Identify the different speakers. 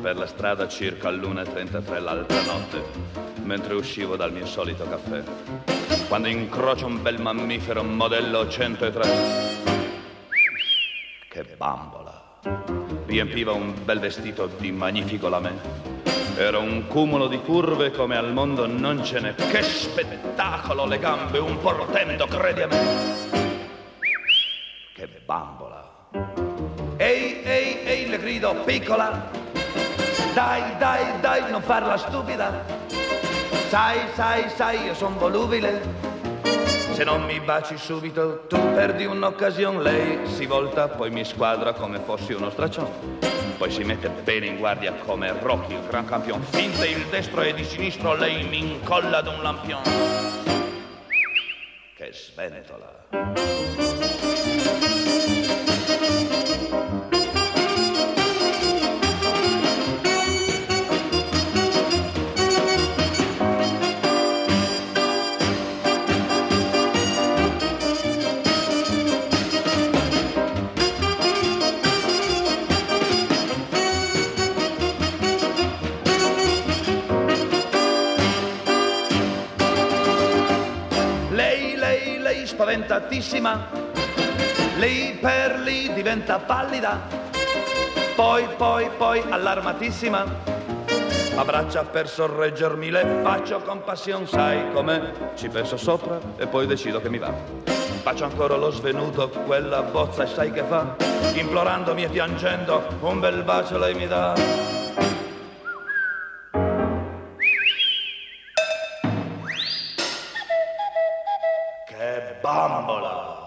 Speaker 1: per la strada circa all'1:33 l'altra notte, mentre uscivo dal mio solito caffè, quando incrocio un bel mammifero modello 103. Che bambola! Riempiva un bel vestito di magnifico lamè. Era un cumulo di curve come al mondo non ce n'è. Che spettacolo! Le gambe un portento, credi a me. Che bambola! Ehi, ehi, ehi, le grido, piccola! Dai, dai, dai, non farla stupida! Sai, sai, sai, io son volubile. Se non mi baci subito, tu perdi un'occasione. Lei si volta, poi mi squadra come fossi uno straccione. Poi si mette bene in guardia come Rocky, il gran campione. Finte il destro e di sinistro, lei mi incolla ad un lampione. Che sventola! Lei spaventatissima, lì per lì diventa pallida, poi allarmatissima, abbraccia per sorreggermi, le faccio compassione, sai com'è, ci penso sopra e poi decido che mi va. Faccio ancora lo svenuto, quella bozza e sai che fa? Implorandomi e piangendo, un bel bacio lei mi dà. Che bambola!